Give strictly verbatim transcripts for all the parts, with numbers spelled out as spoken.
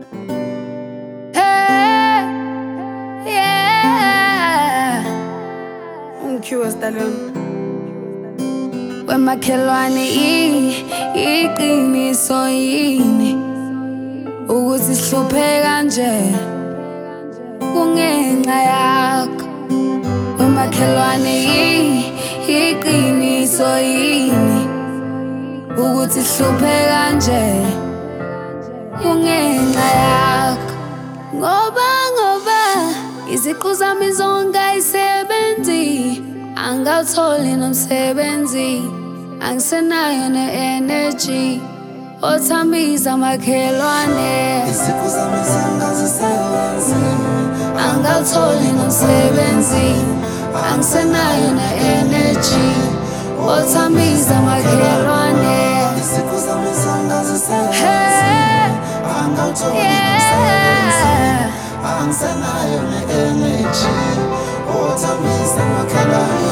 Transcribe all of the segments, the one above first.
Hey, yeah. Umkhiwa Stallion. Wemakhelwane iqiniso yini ukuthi sihluphe kanje kungenxa yakho. Wemakhelwane iqiniso yini ukuthi sihluphe kanje kungenxa yakho. Ngoba ngoba iziqu zami zonke ayisebenzi, angawutholi nomsebenzi, angisenayo ne-energy othambisa makhelwane. Iziqu zami zonke azisebenzi, angawutholi nomsebenzi, angisenayo ne-energy othambisa makhelwane. iziqu zami zonke azisebenzi, Hey, angawutholi yeah. angisenayo ne-energy othambisa makhelwane.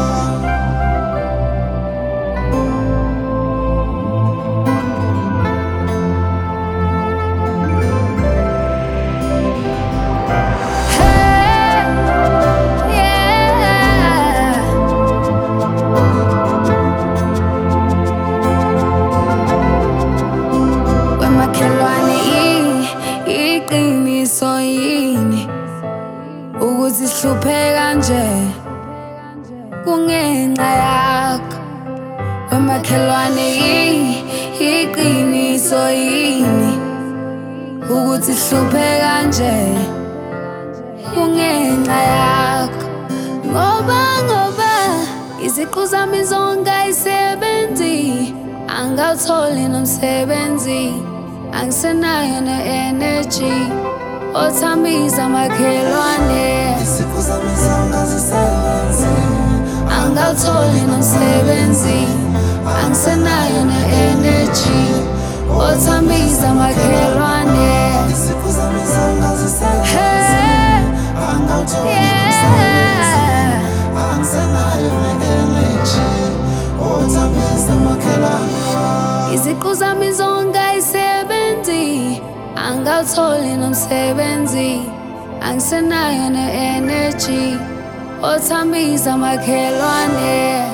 Wemakhelwane iqiniso yini ukuthi sihluphe kanje kungenxa yakho. Wemakhelwane iqiniso yini ukuthi sihluphe kanje kungenxa yakho. Ngoba ngoba iziqu zami zonke ayisebenzi, angawutholi nomsebenzi, angisenayo ne-energy othambisa makhelwane. Iziqu zami zonke azisebenzi, angawutholi nomsebenzi, angisenayo ne-energy othambisa makhelwane. iziqu zami zonke azisebenzi, Hey, angawutholi yeah. angisenayo ne-energy othambisa makhelwane. Iziqu zami zonke ayisebenzi, angawutholi nomsebenzi, angisenayo ne-energy othambisa makhelwane.